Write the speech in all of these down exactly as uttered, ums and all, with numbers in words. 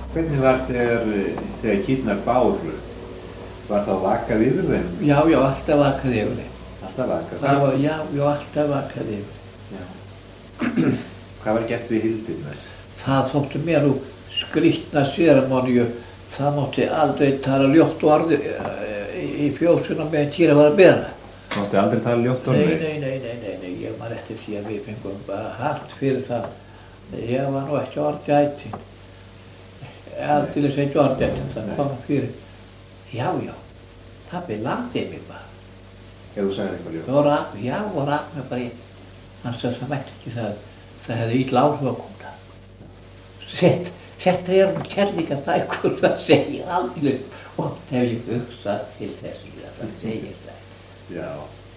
Hvernig var þegar, þegar kýrnar báru? Var það vakað yfir þeim? Já, já, alltaf vakað yfir þeim. Alltaf vakað? Það var, já, já, alltaf vakað yfir þeim. Já. Hvað var gert við hildirnar? Það þóttu mér nú skrýtna séremoníu. Það mátti aldrei tala ljótt orð í fjósuna meðan kýra var að bera. Það mátti aldrei tala ljótt orð? Nei, nei, nei, nei, nei, nei, ég man eftir því að við fengum bara hart fyrir það. Ég var nú ekki orðgætinn. Aldeilis ekki orðgætinn, það kom fyrir. Já, já, pabbi lagði mig bara. Ef þú sagði eitthvað ljótt? Það var að, já, og rak mig bara inn. Hann sagði að það mætti ekki það, það hefði illa áhrif að koma. Sett, þetta er um kærleikabækur, það segir aldeilis. Og það hef ég hugsað til þess að það segir það. Já.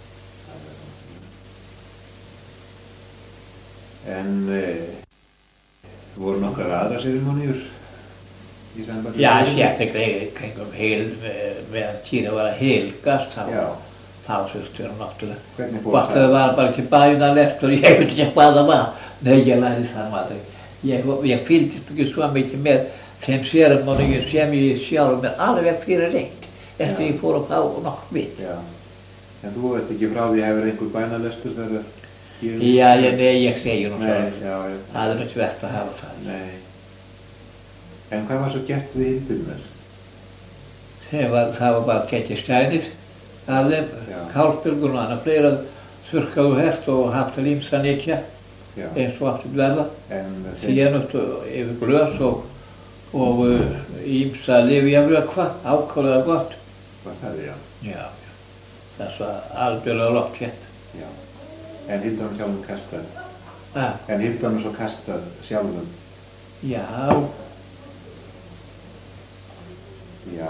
En e, voru nokkrar aðra séremoníur í sambandi? Já, sérstaklega kringum heil, meðan kýra var að helgast, þá, þá þurftu vera náttúrulega. Hvernig fór það? Hvort það var bara ekki bæjunarlestur, ég veit ekki hvað það var. Nei, ég lærði það aldrei. Ég, ég fylgdist ekki svo mikið með þeim séremoníum sem ég sjálf með alveg fyrir eitt, eftir ég fór að fá nokkuð mitt. Já. En þú veist ekki frá því að hefur einhver bænalestur þegar kýrnar? Já, ég, nei, ég segi nú svo. Nei, já, já. Það er ekki verðt að hafa það. Nei. En hvað var svo gert við hildirnar? Var, það var bara tekið stænið af þeim, kálsbjörgun og annað fleira, þurrkað og hert og haft að ýmsa nikja, eins og aftur dverða, síðan upp yfir glös og, og ýmsa lyfjavökva, ákaflega gott. Var það, já? Já, þess að algjörlega loftkett. Já. En hildunum sjálfum kastað? Ah. En hildunum svo kastað sjálfum? Já. Já.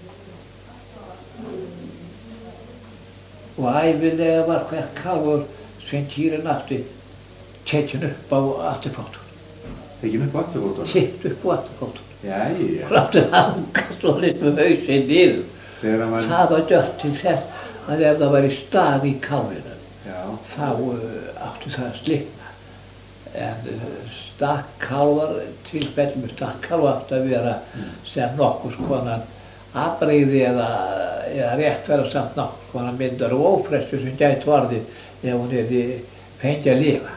Og ævilega var hvert kálfur sem kýrin átti tekinn upp á afturfótinn. Tekinn upp á afturfótinn? Sett upp á afturfótinn. Jæja. Og láttu hanga svolítið með hausinn niður. Var... Það var gert til þess að ef það væri staf í kálfinu, þá uh, átti það að slitna. En uh, stakkkálfar, tilfellum með stakkkálfa átti að vera mm. sem nokkurs konar afbrigði eða, eða rétt vera samt nokkurs konar myndar og ófrestur sem gæti orðið ef hún hefði fengið að lifa.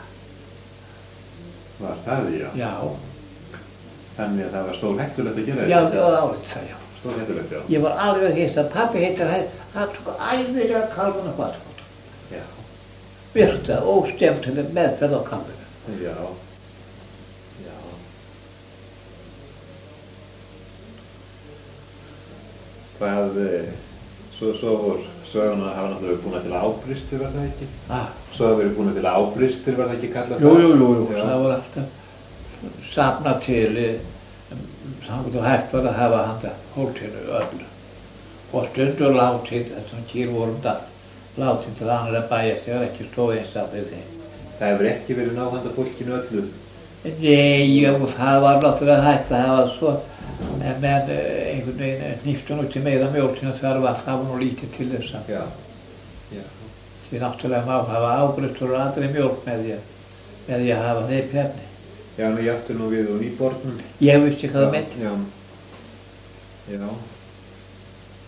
Var það, já? Já. Þannig að það var stór hættulegt að gera þetta? Já, það var álítið það, já. Stór hættulegt, já. Ég var alveg hist að pabbi heitir að það tók ævilega kálfuna på afturfótinn. Já. Virta óskemmtileg meðferð á kálfinu. Já. Já. Hvað, svo, svo voru söguna hafa náttúrulega búin til ábristur, var það ekki? Ah. Svo hafa verið búin til ábristur, var það ekki kallað það? Jú, jú, jú, jú. Það var alltaf safnað til þannig að hægt var að hafa handa hóltinu öllu. Og stundur látið, þessum kýr vorum látið til annara bæja þegar ekki stóð eins af við þeim. Það hefur ekki verið náð handa fólkinu öllu? Nei, já, það var náttúrulega hægt að hafa svo, en menn einhvern veginn hníftu nú til meira mjólkina þar var það nú lítið til þess að. Já. Já. Því náttúrulega má hafa ábristur og andri mjólk með því að, með því að hafa þeim penni. Já, nú ég aftur nú við og nýbornum. Ég vissi hvað það myndi. Já. Já.